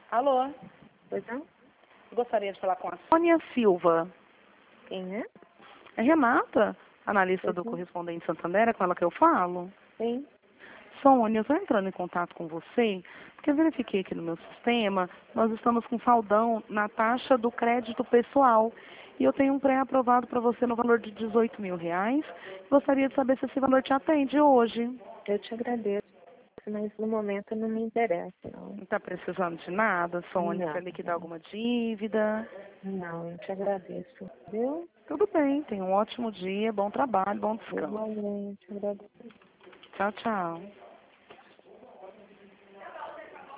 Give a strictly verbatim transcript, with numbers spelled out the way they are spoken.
Alô? Pois não? Gostaria de falar com a Sônia Silva. Quem é? É Renata, analista Pois do não. Correspondente Santander, é com ela que eu falo. Sim. Sônia, eu estou entrando em contato com você, porque eu verifiquei aqui no meu sistema, nós estamos com saldão na taxa do crédito pessoal. E eu tenho um pré-aprovado para você no valor de dezoito mil reais. Gostaria de saber se esse valor te atende hoje. Eu te agradeço, mas no momento não me interessa, não. Não está precisando de nada, Sônia? Não, Quer liquidar alguma dívida? não, eu te agradeço. Viu? Tudo bem, tenha um ótimo dia, bom trabalho, bom descanso. Igualmente, agradeço. Tchau, tchau.